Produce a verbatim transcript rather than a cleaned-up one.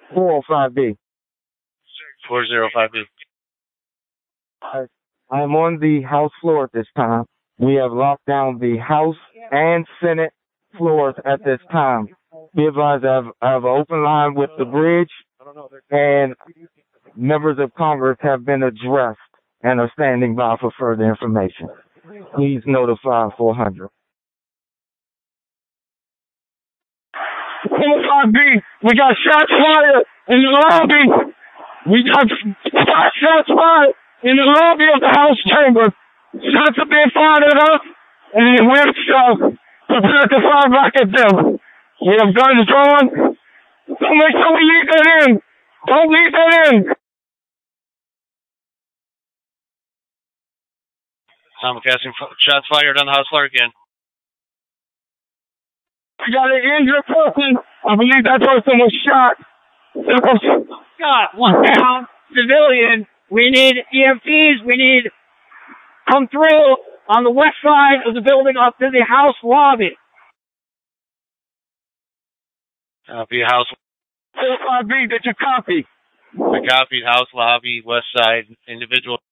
four oh five B. four oh five B. I, I'm on the House floor at this time. We have locked down the House and Senate floors at this time. Be advised, I have, I have an open line with the bridge, and members of Congress have been addressed and are standing by for further information. Please notify four hundred. four oh five B, we got shots fired in the lobby. We got five shots fired in the lobby of the House chamber. Shots are being fired at us, and we're uh, prepared to fire back at them. We have guns drawn. Don't make sure we leave that in. Don't leave that in. Simulcasting shots fired on the House floor again. We got an injured person. I believe that person was shot. God, one down, civilian. We need E M Ts. We need come through on the west side of the building up to the House lobby. Copy, House. four oh five B, did you copy? I copied House lobby, west side, individual.